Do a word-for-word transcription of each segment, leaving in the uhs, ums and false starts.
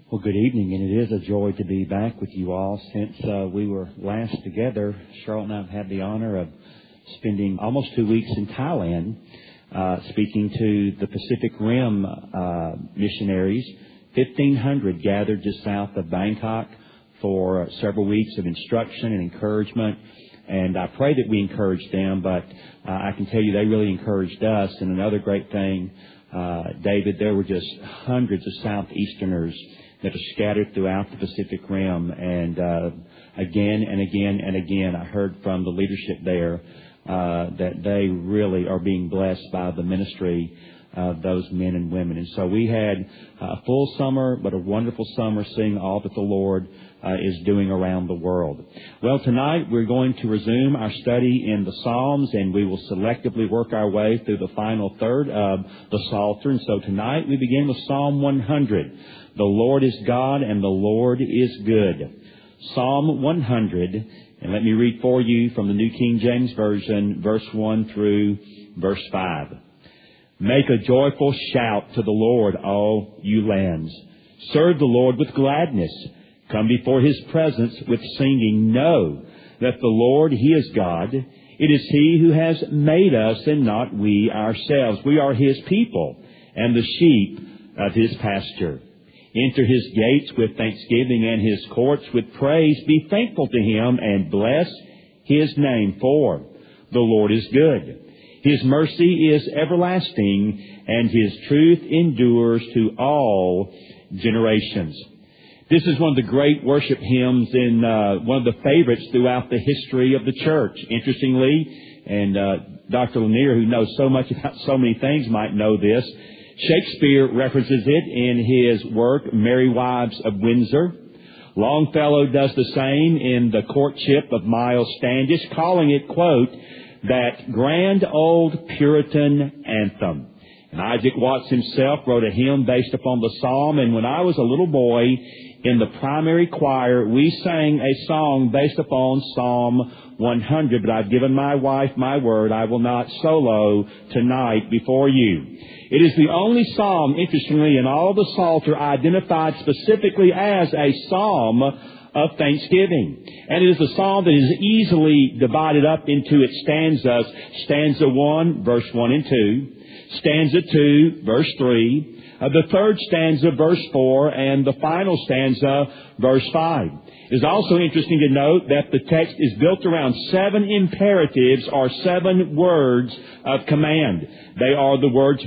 Well, good evening, and it is a joy to be back with you all. Since uh, we were last together, Charlotte and I have had the honor of spending almost two weeks in Thailand, uh, speaking to the Pacific Rim uh, missionaries. fifteen hundred gathered just south of Bangkok for several weeks of instruction and encouragement. And I pray that we encouraged them, but uh, I can tell you they really encouraged us. And another great thing, uh, David, there were just hundreds of Southeasterners that are scattered throughout the Pacific Rim. And uh, again and again and again, I heard from the leadership there uh, that they really are being blessed by the ministry of those men and women. And so we had a full summer, but a wonderful summer, seeing all that the Lord uh, is doing around the world. Well, tonight we're going to resume our study in the Psalms, and we will selectively work our way through the final third of the Psalter. And so tonight we begin with Psalm one hundred. The Lord is God, and the Lord is good. Psalm one hundred, and let me read for you from the New King James Version, verse one through verse five. Make a joyful shout to the Lord, all you lands. Serve the Lord with gladness. Come before His presence with singing. Know that the Lord, He is God. It is He who has made us and not we ourselves. We are His people and the sheep of His pasture. Enter His gates with thanksgiving and His courts with praise. Be thankful to Him and bless His name, for the Lord is good. His mercy is everlasting, and His truth endures to all generations. This is one of the great worship hymns and uh, one of the favorites throughout the history of the church. Interestingly, and uh, Doctor Lanier, who knows so much about so many things, might know this, Shakespeare references it in his work, Merry Wives of Windsor. Longfellow does the same in The Courtship of Miles Standish, calling it, quote, that grand old Puritan anthem. And Isaac Watts himself wrote a hymn based upon the psalm, and when I was a little boy in the primary choir, we sang a song based upon Psalm one hundred, but I've given my wife my word, I will not solo tonight before you. It is the only psalm, interestingly, in all of the Psalter identified specifically as a psalm of thanksgiving. And it is a psalm that is easily divided up into its stanzas. Stanza one, verse one and two. Stanza two, verse three. Uh, the third stanza, verse four. And the final stanza, verse five. It is also interesting to note that the text is built around seven imperatives or seven words of command. They are the words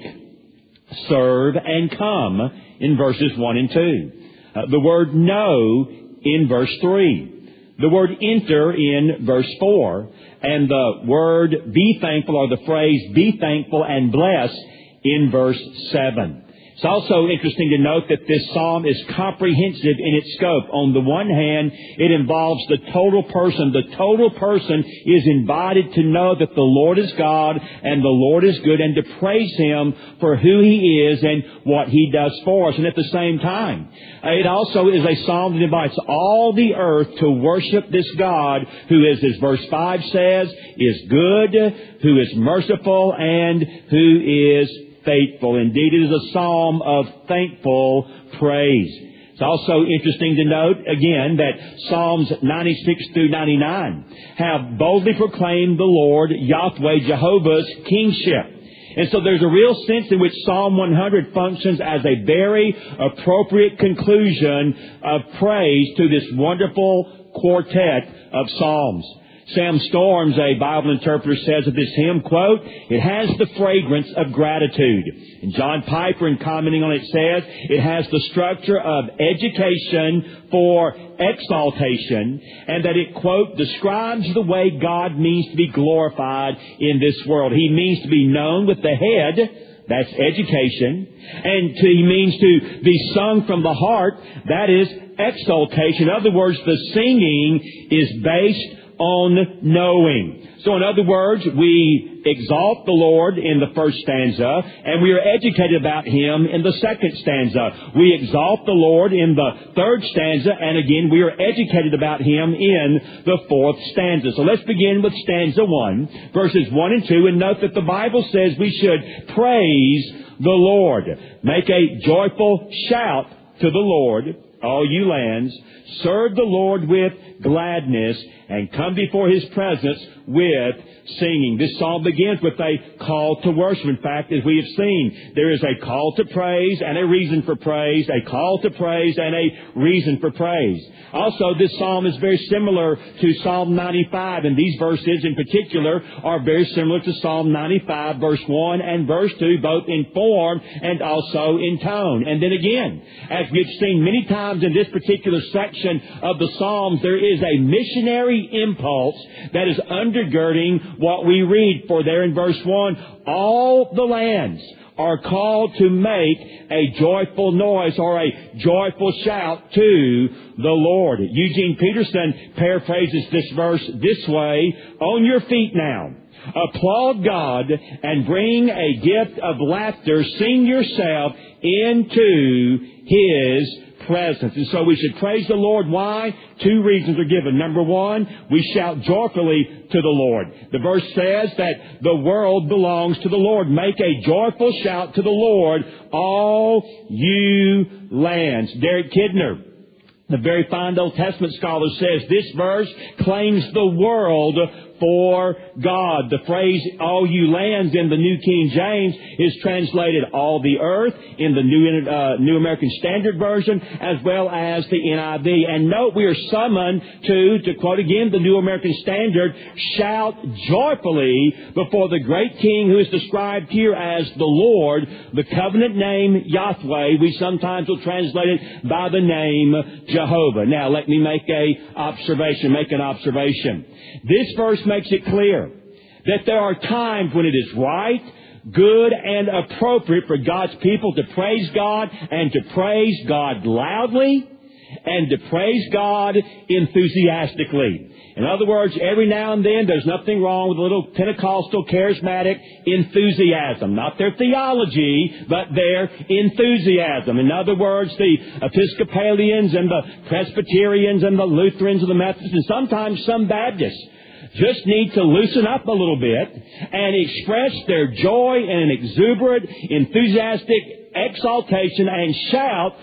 make, serve, and come in verses one and two. Uh, the word know in verse three. The word enter in verse four. And the word be thankful, or the phrase be thankful and bless in verse seven. It's also interesting to note that this psalm is comprehensive in its scope. On the one hand, it involves the total person. The total person is invited to know that the Lord is God and the Lord is good, and to praise Him for who He is and what He does for us. And at the same time, it also is a psalm that invites all the earth to worship this God who is, as verse five says, is good, who is merciful, and who is faithful. Indeed, it is a psalm of thankful praise. It's also interesting to note, again, that Psalms ninety-six through ninety-nine have boldly proclaimed the Lord, Yahweh, Jehovah's kingship. And so there's a real sense in which Psalm one hundred functions as a very appropriate conclusion of praise to this wonderful quartet of Psalms. Sam Storms, a Bible interpreter, says of this hymn, quote, it has the fragrance of gratitude. And John Piper, in commenting on it, says it has the structure of education for exaltation, and that it, quote, describes the way God means to be glorified in this world. He means to be known with the head, that's education, and to, he means to be sung from the heart, that is exaltation. In other words, the singing is based on knowing. So in other words, we exalt the Lord in the first stanza, and we are educated about Him in the second stanza. We exalt the Lord in the third stanza, and again, we are educated about Him in the fourth stanza. So let's begin with stanza one, verses one and two, and note that the Bible says we should praise the Lord. Make a joyful shout to the Lord, all you lands. Serve the Lord with gladness and come before His presence with singing. This psalm begins with a call to worship. In fact, as we have seen, there is a call to praise and a reason for praise, a call to praise and a reason for praise. Also, this psalm is very similar to Psalm ninety-five, and these verses in particular are very similar to Psalm ninety-five, verse one and verse two, both in form and also in tone. And then again, as we've seen many times in this particular section of the Psalms, there is a missionary impulse that is undergirding what we read. For there in verse one, all the lands are called to make a joyful noise or a joyful shout to the Lord. Eugene Peterson paraphrases this verse this way: on your feet now, applaud God and bring a gift of laughter. Sing yourself into His presence. And so we should praise the Lord. Why? Two reasons are given. Number one, we shout joyfully to the Lord. The verse says that the world belongs to the Lord. Make a joyful shout to the Lord, all you lands. Derek Kidner, the very fine Old Testament scholar, says this verse claims the world for God. The phrase, all you lands, in the New King James is translated all the earth in the New, uh, New American Standard Version, as well as the N I V. And note, we are summoned to, to quote again the New American Standard, shout joyfully before the great King who is described here as the Lord, the covenant name Yahweh. We sometimes will translate it by the name Jehovah. Now, let me make a observation, make an observation. This verse makes it clear that there are times when it is right, good, and appropriate for God's people to praise God, and to praise God loudly, and to praise God enthusiastically. In other words, every now and then there's nothing wrong with a little Pentecostal charismatic enthusiasm. Not their theology, but their enthusiasm. In other words, the Episcopalians and the Presbyterians and the Lutherans and the Methodists and sometimes some Baptists just need to loosen up a little bit and express their joy in an exuberant, enthusiastic exaltation and shout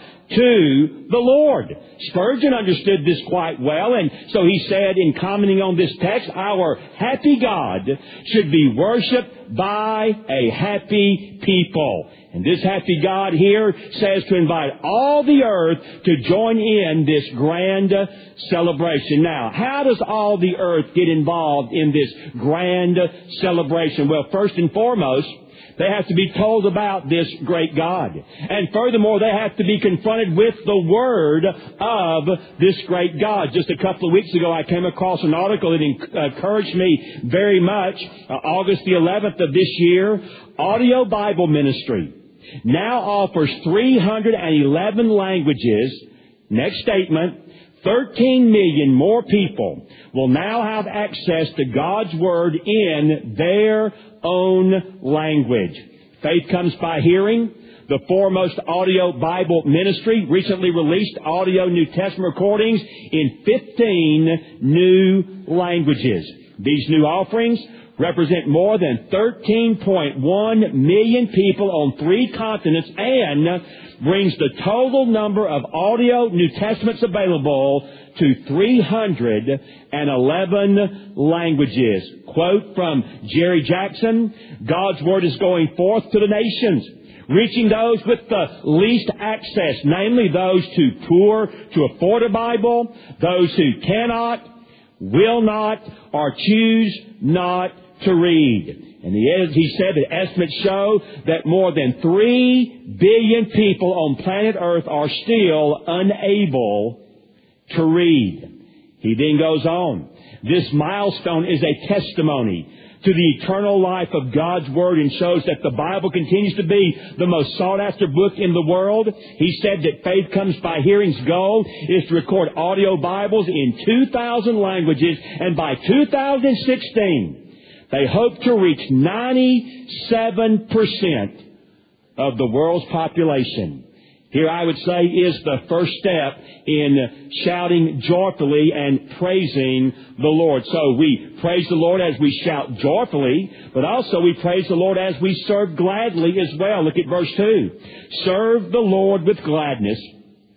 to the Lord. Spurgeon understood this quite well, and so he said in commenting on this text, our happy God should be worshipped by a happy people. And this happy God here says to invite all the earth to join in this grand celebration. Now, how does all the earth get involved in this grand celebration? Well, first and foremost, they have to be told about this great God. And furthermore, they have to be confronted with the Word of this great God. Just a couple of weeks ago, I came across an article that encouraged me very much. Uh, August the eleventh of this year, Audio Bible Ministry now offers three hundred eleven languages. Next statement, thirteen million more people will now have access to God's Word in their own language. Faith comes by hearing. The foremost audio Bible ministry recently released audio New Testament recordings in fifteen new languages. These new offerings represent more than thirteen point one million people on three continents and brings the total number of audio New Testaments available to three hundred eleven languages. Quote from Jerry Jackson, God's Word is going forth to the nations, reaching those with the least access, namely those too poor to afford a Bible, those who cannot, will not, or choose not to read. And he, he said that estimates show that more than three billion people on planet Earth are still unable to read. He then goes on. This milestone is a testimony to the eternal life of God's Word and shows that the Bible continues to be the most sought-after book in the world. He said that Faith Comes by Hearing's goal is to record audio Bibles in two thousand languages, and by two thousand sixteen, they hope to reach ninety-seven percent of the world's population. Here, I would say, is the first step in shouting joyfully and praising the Lord. So we praise the Lord as we shout joyfully, but also we praise the Lord as we serve gladly as well. Look at verse two. Serve the Lord with gladness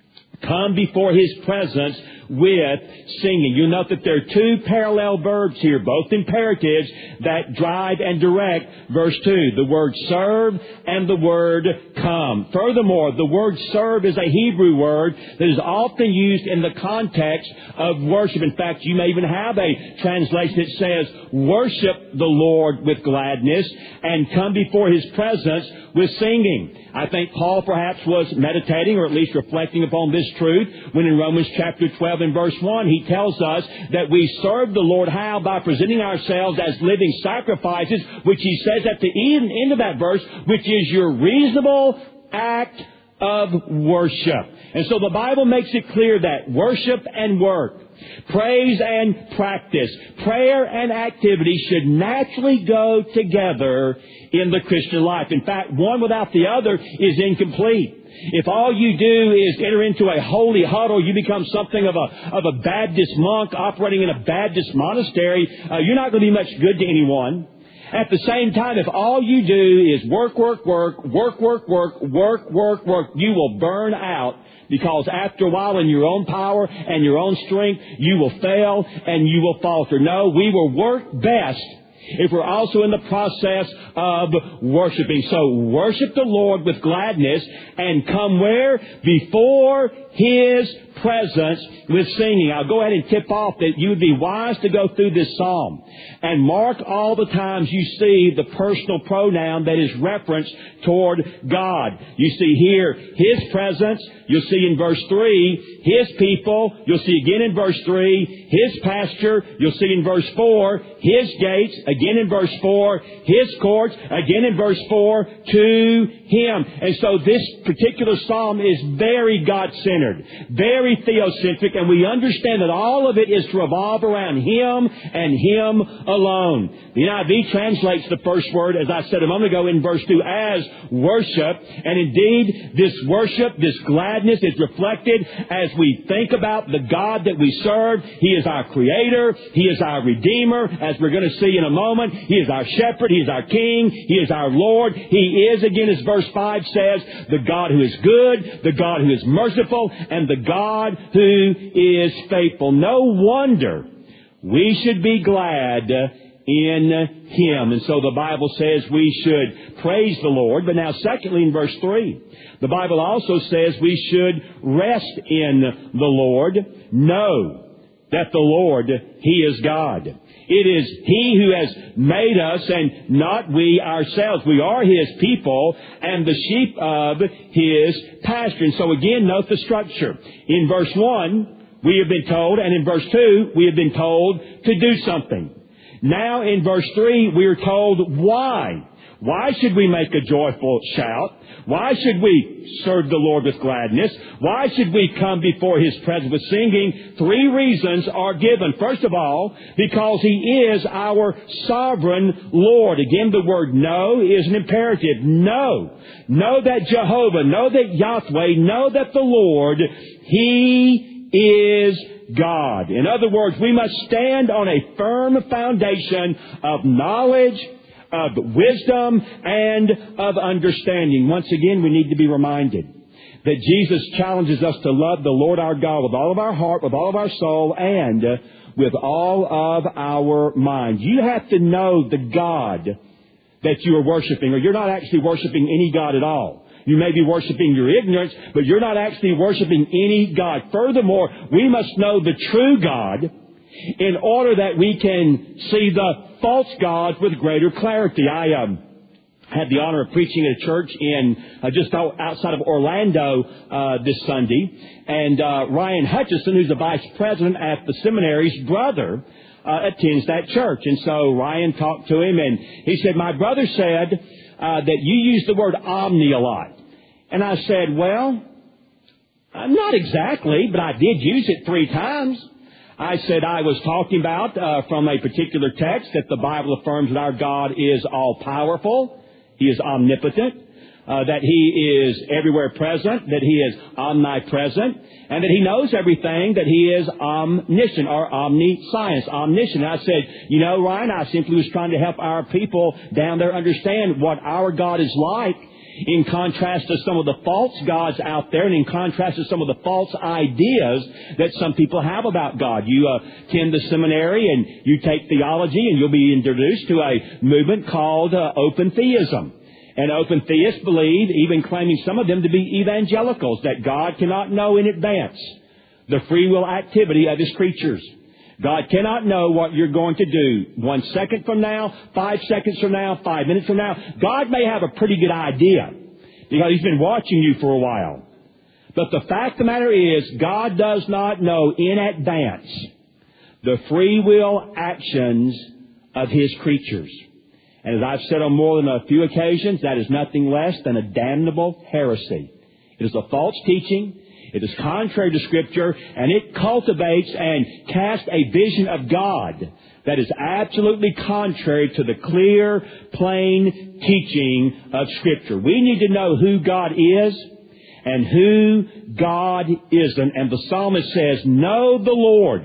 Come before His presence with singing. You'll note that there are two parallel verbs here, both imperatives, that drive and direct verse two. The word serve and the word come. Furthermore, the word serve is a Hebrew word that is often used in the context of worship. In fact, you may even have a translation that says, worship the Lord with gladness and come before His presence with singing. I think Paul perhaps was meditating or at least reflecting upon this truth when in Romans chapter twelve and verse one he tells us that we serve the Lord how? By presenting ourselves as living sacrifices, which he says at the end, end of that verse, which is your reasonable act of worship. And so the Bible makes it clear that worship and work, praise and practice, prayer and activity should naturally go together in the Christian life. In fact, one without the other is incomplete. If all you do is enter into a holy huddle, you become something of a of a Baptist monk operating in a Baptist monastery, uh, you're not going to be much good to anyone. At the same time, if all you do is work, work, work, work, work, work, work, work, work, you will burn out. Because after a while, in your own power and your own strength, you will fail and you will falter. No, we will work best if we're also in the process of worshiping. So worship the Lord with gladness and come where? Before His presence with singing. I'll go ahead and tip off that you would be wise to go through this psalm and mark all the times you see the personal pronoun that is referenced toward God. You see here His presence. You'll see in verse three, His people. You'll see again in verse three, His pasture. You'll see in verse four, His gates. Again in verse four, His courts. Again in verse four, to Him. And so this particular psalm is very God-centered, very theocentric, and we understand that all of it is to revolve around Him and Him alone. The N I V translates the first word, as I said a moment ago, in verse two as worship. And indeed, this worship, this gladness is reflected as we think about the God that we serve. He is our Creator. He is our Redeemer, as we're going to see in a moment. He is our Shepherd. He is our King. He is our Lord. He is, again, as verse five says, the God who is good, the God who is merciful, and the God who is faithful. No wonder we should be glad in Him. And so the Bible says we should praise the Lord. But now, secondly, in verse three, the Bible also says we should rest in the Lord. Know that the Lord, He is God. It is He who has made us and not we ourselves. We are His people and the sheep of His pasture. And so again, note the structure. In verse one, we have been told, and in verse two, we have been told to do something. Now in verse three, we are told why. Why should we make a joyful shout? Why should we serve the Lord with gladness? Why should we come before His presence with singing? Three reasons are given. First of all, because He is our sovereign Lord. Again, the word know is an imperative. Know. Know that Jehovah, know that Yahweh, know that the Lord, He is God. In other words, we must stand on a firm foundation of knowledge, of wisdom, and of understanding. Once again, we need to be reminded that Jesus challenges us to love the Lord our God with all of our heart, with all of our soul, and with all of our mind. You have to know the God that you are worshiping, or you're not actually worshiping any God at all. You may be worshiping your ignorance, but you're not actually worshiping any God. Furthermore, we must know the true God in order that we can see the false gods with greater clarity. I um, had the honor of preaching at a church in uh, just outside of Orlando uh, this Sunday, and uh, Ryan Hutchison, who's the vice president at the seminary's brother, uh, attends that church. And so Ryan talked to him, and he said, "My brother said uh, that you use the word omni a lot." And I said, "Well, uh, not exactly, but I did use it three times." I said I was talking about uh, from a particular text that the Bible affirms that our God is all-powerful, He is omnipotent, uh, that He is everywhere present, that He is omnipresent, and that He knows everything, that He is omniscient or omniscience, omniscient. And I said, you know, Ryan, I simply was trying to help our people down there understand what our God is like. In contrast to some of the false gods out there, and in contrast to some of the false ideas that some people have about God. You uh, attend the seminary and you take theology, and you'll be introduced to a movement called uh, open theism. And open theists believe, even claiming some of them to be evangelicals, that God cannot know in advance the free will activity of His creatures. God cannot know what you're going to do one second from now, five seconds from now, five minutes from now. God may have a pretty good idea because He's been watching you for a while. But the fact of the matter is, God does not know in advance the free will actions of His creatures. And as I've said on more than a few occasions, that is nothing less than a damnable heresy. It is a false teaching. It is contrary to Scripture, and it cultivates and casts a vision of God that is absolutely contrary to the clear, plain teaching of Scripture. We need to know who God is and who God isn't. And the psalmist says, know the Lord.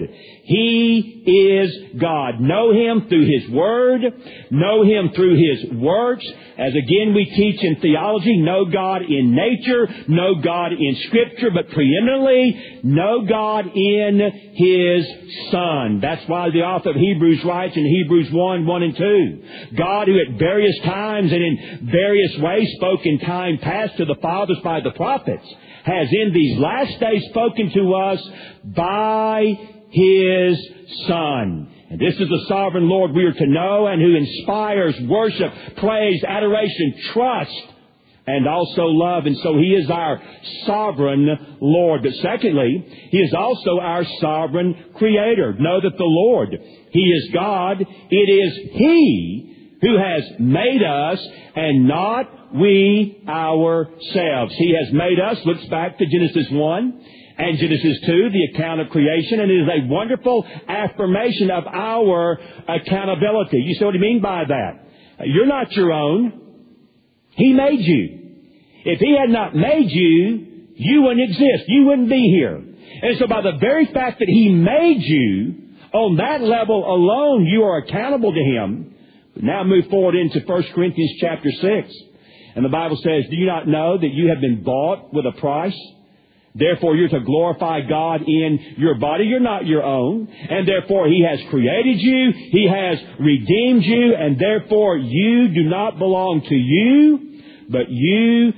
He is God. Know Him through His Word. Know Him through His works. As again we teach in theology, know God in nature, know God in Scripture, but preeminently, know God in His Son. That's why the author of Hebrews writes in Hebrews one, one and two, God, who at various times and in various ways spoke in time past to the fathers by the prophets, has in these last days spoken to us by His Son. And this is the sovereign Lord we are to know, and who inspires worship, praise, adoration, trust, and also love. And so He is our sovereign Lord. But secondly, He is also our sovereign Creator. Know that the Lord, He is God. It is He who has made us and not we ourselves. He has made us. Looks back to Genesis one. And Genesis two, the account of creation, and it is a wonderful affirmation of our accountability. You see what I mean by that? You're not your own. He made you. If He had not made you, you wouldn't exist. You wouldn't be here. And so by the very fact that He made you, on that level alone, you are accountable to Him. But now move forward into First Corinthians chapter six. And the Bible says, do you not know that you have been bought with a price? Therefore, you're to glorify God in your body. You're not your own. And therefore, He has created you. He has redeemed you. And therefore, you do not belong to you, but you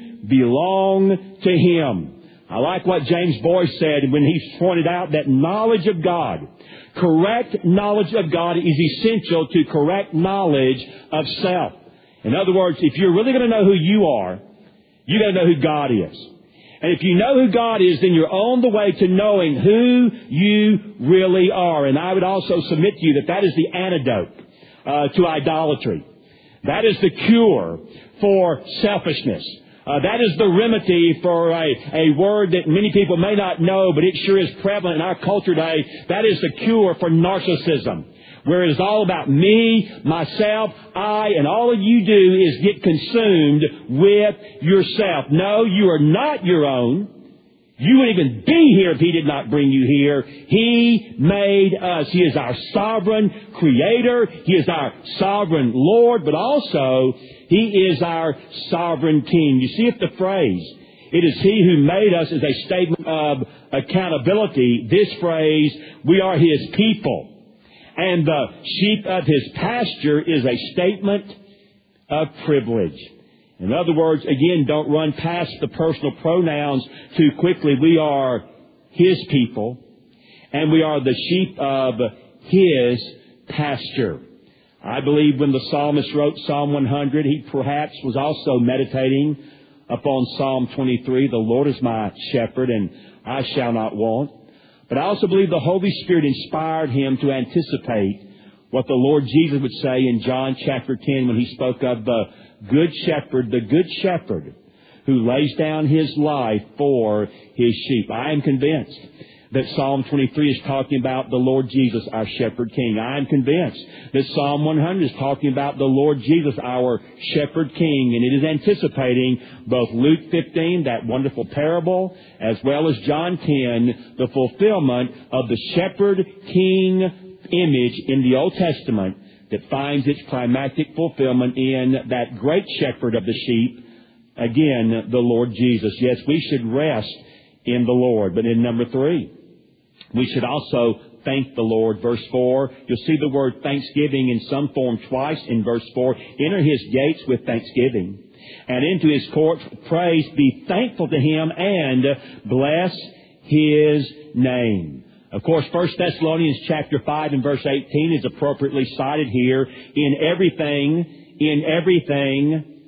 belong to Him. I like what James Boyce said when he pointed out that knowledge of God, correct knowledge of God, is essential to correct knowledge of self. In other words, if you're really going to know who you are, you got to know who God is. And if you know who God is, then you're on the way to knowing who you really are. And I would also submit to you that that is the antidote uh, to idolatry. That is the cure for selfishness. Uh, that is the remedy for a, a word that many people may not know, but it sure is prevalent in our culture today. That is the cure for narcissism, where it is all about me, myself, I, and all you do is get consumed with yourself. No, you are not your own. You wouldn't even be here if He did not bring you here. He made us. He is our sovereign Creator. He is our sovereign Lord, but also He is our sovereign King. You see, if the phrase, it is He who made us, is a statement of accountability, this phrase, we are His people, and the sheep of His pasture, is a statement of privilege. In other words, again, don't run past the personal pronouns too quickly. We are His people, and we are the sheep of His pasture. I believe when the psalmist wrote Psalm one hundred, he perhaps was also meditating upon Psalm twenty-three, the Lord is my shepherd, and I shall not want. But I also believe the Holy Spirit inspired him to anticipate what the Lord Jesus would say in John chapter ten when He spoke of the good shepherd, the good shepherd who lays down his life for his sheep. I am convinced that Psalm twenty-three is talking about the Lord Jesus, our shepherd king. I am convinced that Psalm one hundred is talking about the Lord Jesus, our shepherd king. And it is anticipating both Luke fifteen, that wonderful parable, as well as John ten, the fulfillment of the shepherd king image in the Old Testament that finds its climactic fulfillment in that great shepherd of the sheep, again, the Lord Jesus. Yes, we should rest in the Lord. But in number three, we should also thank the Lord. Verse four, you'll see the word thanksgiving in some form twice in verse four. Enter His gates with thanksgiving, and into His courts with praise. Be thankful to Him and bless His name. Of course, First Thessalonians chapter five and verse eighteen is appropriately cited here. In everything, in everything,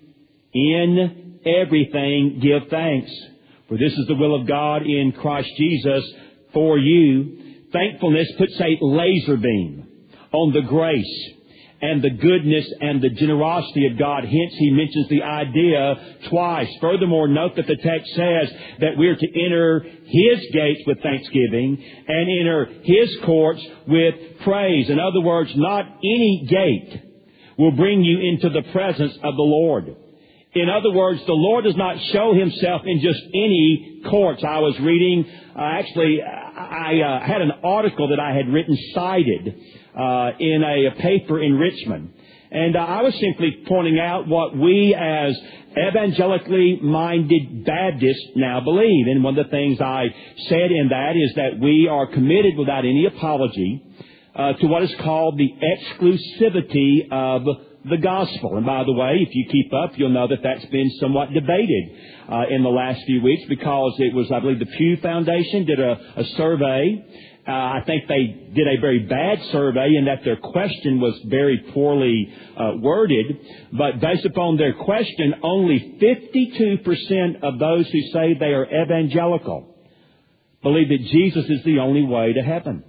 in everything give thanks. For this is the will of God in Christ Jesus for you. Thankfulness puts a laser beam on the grace and the goodness and the generosity of God. Hence, he mentions the idea twice. Furthermore, note that the text says that we're to enter His gates with thanksgiving and enter His courts with praise. In other words, not any gate will bring you into the presence of the Lord. In other words, the Lord does not show Himself in just any courts. I was reading, uh, actually, I uh, had an article that I had written cited uh, in a, a paper in Richmond. And uh, I was simply pointing out what we as evangelically minded Baptists now believe. And one of the things I said in that is that we are committed without any apology uh, to what is called the exclusivity of the gospel. And by the way, if you keep up, you'll know that that's been somewhat debated uh, in the last few weeks, because it was, I believe, the Pew Foundation did a, a survey. Uh, I think they did a very bad survey in that their question was very poorly uh, worded. But based upon their question, only fifty-two percent of those who say they are evangelical believe that Jesus is the only way to heaven.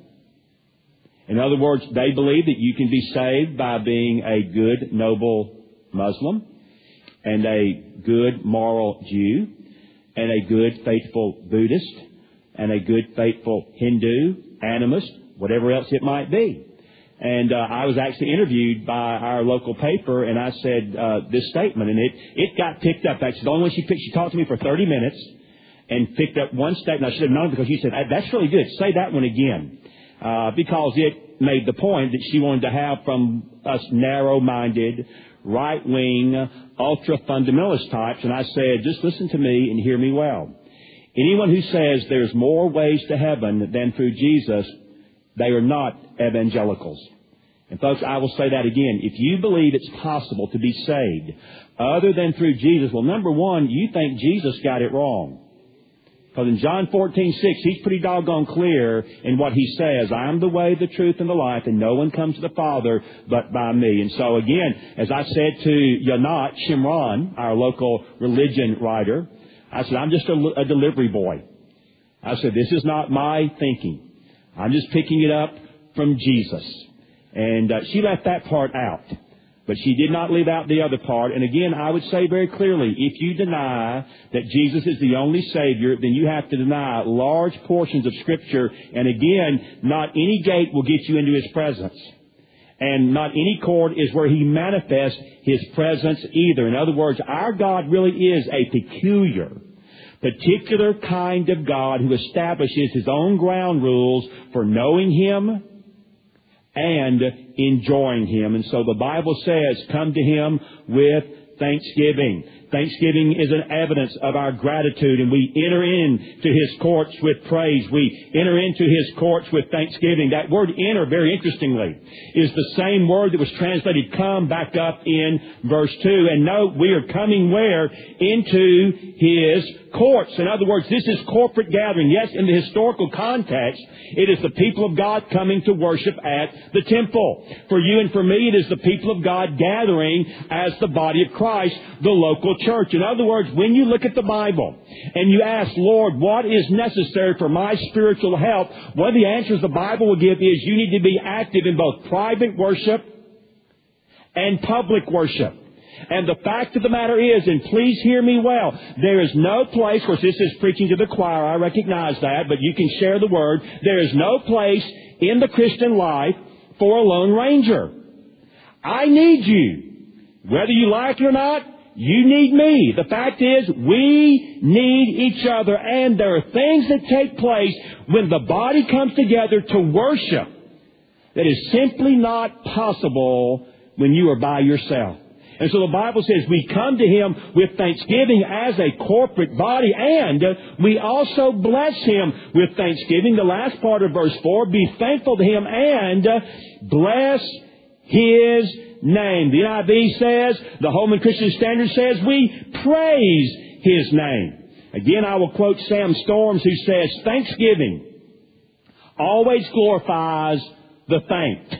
In other words, they believe that you can be saved by being a good, noble Muslim and a good, moral Jew and a good, faithful Buddhist and a good, faithful Hindu, animist, whatever else it might be. And uh, I was actually interviewed by our local paper, and I said uh, this statement, and it, it got picked up. Actually, the only one she picked, she talked to me for thirty minutes and picked up one statement. I should have known, because she said, that's really good. Say that one again. Uh, because it made the point that she wanted to have from us narrow-minded, right-wing, ultra-fundamentalist types. And I said, just listen to me and hear me well. Anyone who says there's more ways to heaven than through Jesus, they are not evangelicals. And folks, I will say that again. If you believe it's possible to be saved other than through Jesus, well, number one, you think Jesus got it wrong. Because in John fourteen six, He's pretty doggone clear in what He says. I am the way, the truth, and the life, and no one comes to the Father but by me. And so again, as I said to Yonat Shimron, our local religion writer, I said, I'm just a, a delivery boy. I said, this is not my thinking. I'm just picking it up from Jesus. And uh, she left that part out. But she did not leave out the other part. And again, I would say very clearly, if you deny that Jesus is the only Savior, then you have to deny large portions of Scripture. And again, not any gate will get you into His presence. And not any court is where He manifests His presence either. In other words, our God really is a peculiar, particular kind of God who establishes His own ground rules for knowing Him and enjoying Him. And so the Bible says, come to Him with thanksgiving. Thanksgiving is an evidence of our gratitude, and we enter into His courts with praise. We enter into His courts with thanksgiving. That word enter, very interestingly, is the same word that was translated come back up in verse two. And note, we are coming where? Into His courts. In other words, this is corporate gathering. Yes, in the historical context, it is the people of God coming to worship at the temple. For you and for me, it is the people of God gathering as the body of Christ, the local church. In other words, when you look at the Bible and you ask, Lord, what is necessary for my spiritual health? One of the answers the Bible will give is you need to be active in both private worship and public worship. And the fact of the matter is, and please hear me well, there is no place, of course this is preaching to the choir, I recognize that, but you can share the word. There is no place in the Christian life for a lone ranger. I need you. Whether you like it or not, you need me. The fact is, we need each other, and there are things that take place when the body comes together to worship that is simply not possible when you are by yourself. And so the Bible says we come to Him with thanksgiving as a corporate body, and we also bless Him with thanksgiving. The last part of verse four, be thankful to Him and bless His name. The N I V says, the Holman Christian Standard says, we praise His name. Again, I will quote Sam Storms, who says, thanksgiving always glorifies the thanked.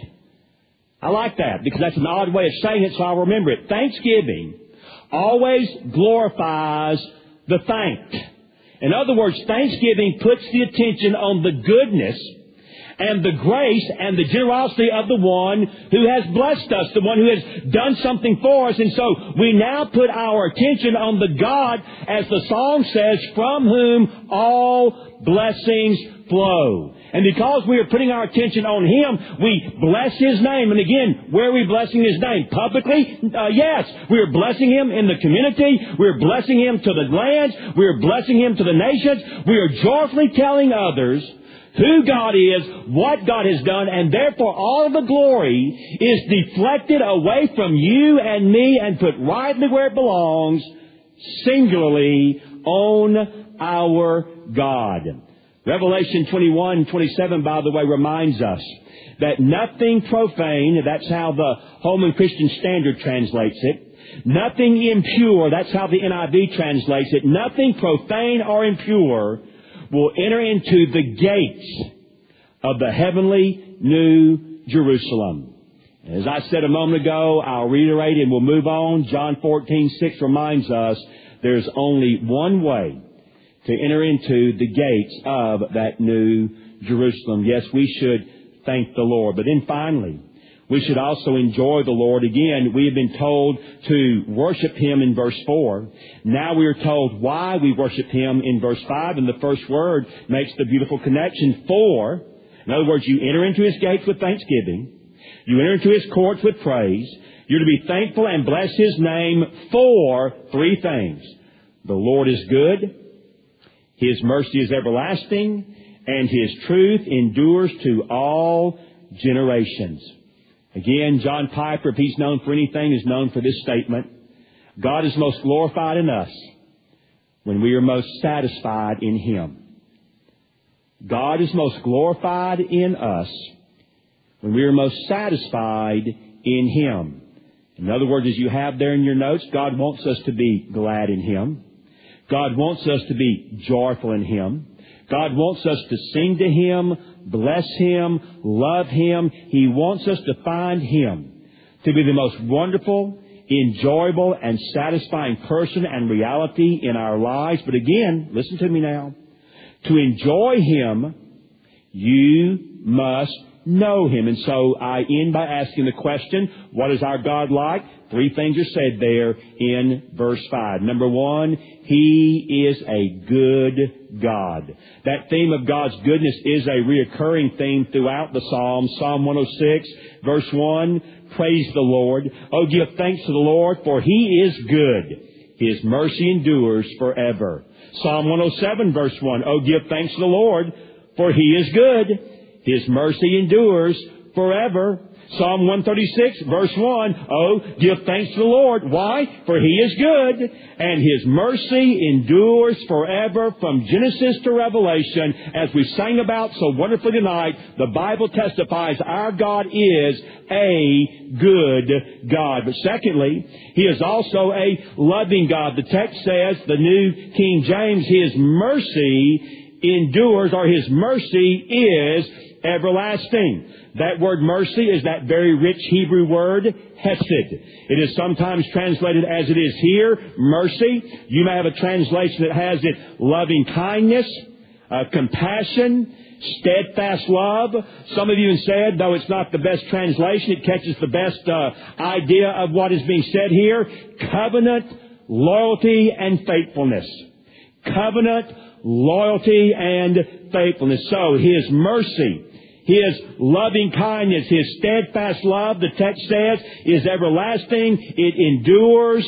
I like that because that's an odd way of saying it, so I'll remember it. Thanksgiving always glorifies the thanked. In other words, thanksgiving puts the attention on the goodness and the grace and the generosity of the one who has blessed us, the one who has done something for us. And so we now put our attention on the God, as the song says, from whom all blessings flow. And because we are putting our attention on Him, we bless His name. And again, where are we blessing His name? Publicly? Uh, yes. We are blessing Him in the community. We are blessing Him to the lands. We are blessing Him to the nations. We are joyfully telling others who God is, what God has done, and therefore all of the glory is deflected away from you and me and put rightly where it belongs, singularly on our God. Revelation twenty-one twenty-seven, by the way, reminds us that nothing profane, that's how the Holman Christian Standard translates it, nothing impure, that's how the N I V translates it, nothing profane or impure will enter into the gates of the heavenly New Jerusalem. As I said a moment ago, I'll reiterate and we'll move on. John fourteen six reminds us there's only one way to enter into the gates of that New Jerusalem. Yes, we should thank the Lord. But then finally, we should also enjoy the Lord. Again, we have been told to worship Him in verse four. Now we are told why we worship Him in verse five. And the first word makes the beautiful connection. For, in other words, you enter into His gates with thanksgiving. You enter into His courts with praise. You're to be thankful and bless His name for three things. The Lord is good. His mercy is everlasting, and His truth endures to all generations. Again, John Piper, if he's known for anything, is known for this statement. God is most glorified in us when we are most satisfied in Him. God is most glorified in us when we are most satisfied in Him. In other words, as you have there in your notes, God wants us to be glad in Him. God wants us to be joyful in Him. God wants us to sing to Him, bless Him, love Him. He wants us to find Him to be the most wonderful, enjoyable, and satisfying person and reality in our lives. But again, listen to me now. To enjoy Him, you must know Him. And so I end by asking the question, what is our God like? Three things are said there in verse five. Number one, He is a good God. That theme of God's goodness is a reoccurring theme throughout the Psalms. Psalm one oh six, verse one, praise the Lord. Oh, give thanks to the Lord, for He is good. His mercy endures forever. Psalm one oh seven, verse one, oh, give thanks to the Lord, for He is good. His mercy endures forever. Psalm one thirty-six, verse one, oh, give thanks to the Lord. Why? For He is good, and His mercy endures forever. From Genesis to Revelation, as we sang about so wonderfully tonight, the Bible testifies our God is a good God. But secondly, He is also a loving God. The text says, the New King James, His mercy endures, or His mercy is everlasting. That word mercy is that very rich Hebrew word, hesed. It is sometimes translated as it is here, mercy. You may have a translation that has it loving kindness, uh, compassion, steadfast love. Some of you have said, though it's not the best translation, it catches the best uh, idea of what is being said here. Covenant, loyalty, and faithfulness. Covenant, loyalty, and faithfulness. So His mercy, His loving kindness, His steadfast love, the text says, is everlasting. It endures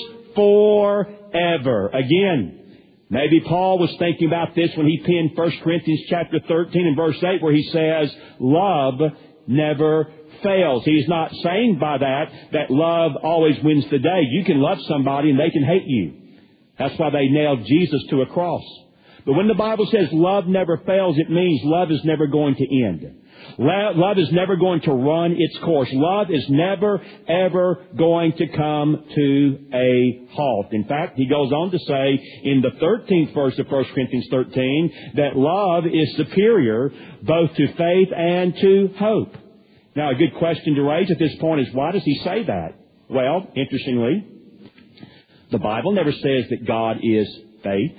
forever. Again, maybe Paul was thinking about this when he penned First Corinthians chapter thirteen and verse eight, where he says, love never fails. He's not saying by that that love always wins the day. You can love somebody and they can hate you. That's why they nailed Jesus to a cross. But when the Bible says love never fails, it means love is never going to end. Love is never going to run its course. Love is never, ever going to come to a halt. In fact, he goes on to say in the thirteenth verse of First Corinthians thirteen that love is superior both to faith and to hope. Now, a good question to raise at this point is, why does he say that? Well, interestingly, the Bible never says that God is faith.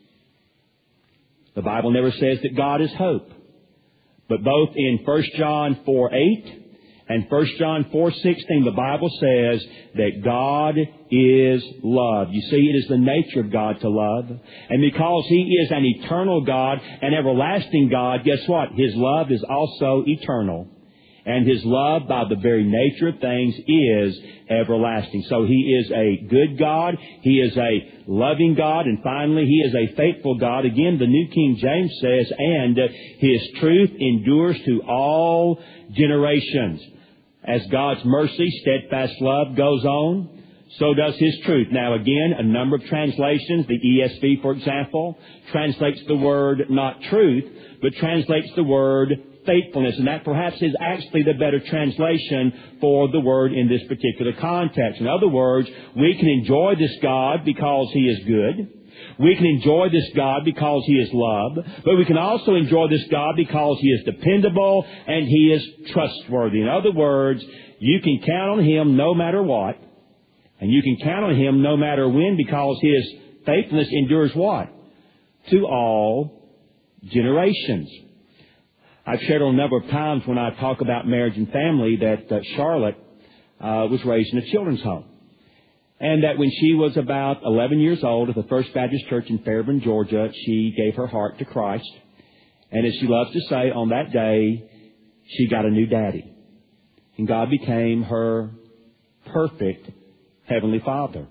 The Bible never says that God is hope. But both in First John four eight and First John four sixteen, the Bible says that God is love. You see, it is the nature of God to love. And because He is an eternal God, an everlasting God, guess what? His love is also eternal. And His love, by the very nature of things, is everlasting. So He is a good God. He is a loving God. And finally, He is a faithful God. Again, the New King James says, and His truth endures to all generations. As God's mercy, steadfast love goes on, so does His truth. Now again, a number of translations, the E S V, for example, translates the word not truth, but translates the word faithfulness, and that perhaps is actually the better translation for the word in this particular context. In other words, we can enjoy this God because He is good. We can enjoy this God because He is love, but we can also enjoy this God because He is dependable and He is trustworthy. In other words, you can count on Him no matter what, and you can count on Him no matter when, because His faithfulness endures what? To all generations. I've shared on a number of times when I talk about marriage and family that uh, Charlotte uh, was raised in a children's home. And that when she was about eleven years old at the First Baptist Church in Fairburn, Georgia, she gave her heart to Christ. And as she loves to say, on that day, she got a new daddy. And God became her perfect Heavenly Father.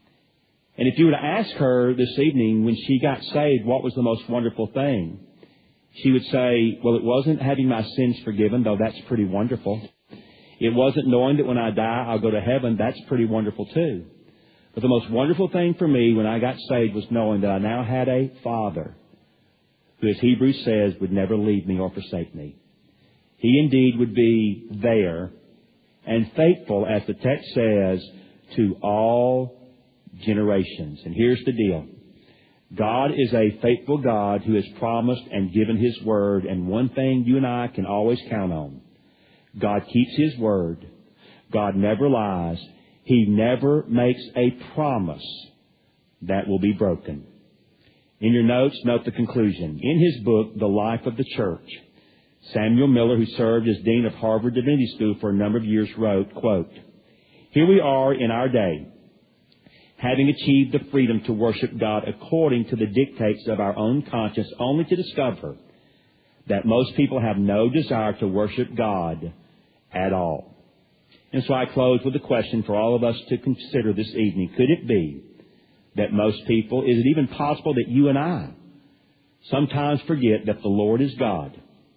And if you were to ask her this evening, when she got saved, what was the most wonderful thing? She would say, well, it wasn't having my sins forgiven, though that's pretty wonderful. It wasn't knowing that when I die, I'll go to heaven. That's pretty wonderful, too. But the most wonderful thing for me when I got saved was knowing that I now had a Father who, as Hebrews says, would never leave me or forsake me. He indeed would be there and faithful, as the text says, to all generations. And here's the deal. God is a faithful God who has promised and given His word. And one thing you and I can always count on. God keeps His word. God never lies. He never makes a promise that will be broken. In your notes, note the conclusion. In his book, The Life of the Church, Samuel Miller, who served as Dean of Harvard Divinity School for a number of years, wrote, quote, "Here we are in our day, having achieved the freedom to worship God according to the dictates of our own conscience, only to discover that most people have no desire to worship God at all." And so I close with a question for all of us to consider this evening. Could it be that most people, is it even possible that you and I sometimes forget that the Lord is God,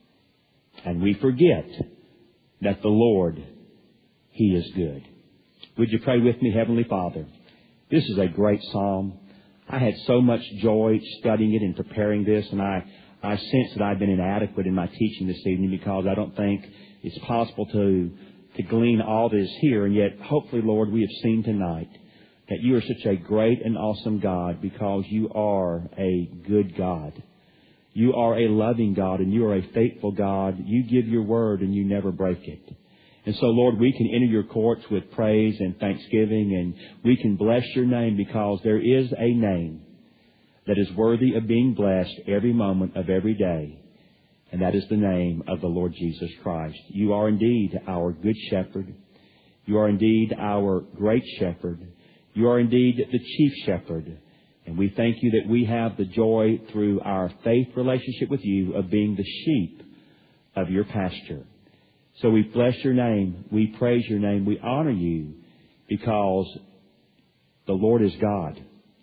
and we forget that the Lord, He is good? Would you pray with me? Heavenly Father, this is a great psalm. I had so much joy studying it and preparing this, and I, I sense that I've been inadequate in my teaching this evening because I don't think it's possible to, to glean all that is here. And yet, hopefully, Lord, we have seen tonight that You are such a great and awesome God because You are a good God. You are a loving God, and You are a faithful God. You give Your word, and You never break it. And so, Lord, we can enter Your courts with praise and thanksgiving, and we can bless Your name because there is a name that is worthy of being blessed every moment of every day, and that is the name of the Lord Jesus Christ. You are indeed our good shepherd. You are indeed our great shepherd. You are indeed the chief shepherd. And we thank You that we have the joy through our faith relationship with You of being the sheep of Your pasture. So we bless Your name. We praise Your name. We honor You because the Lord is God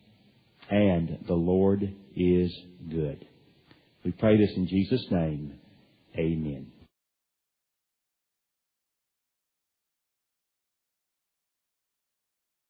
and the Lord is good. We pray this in Jesus' name. Amen.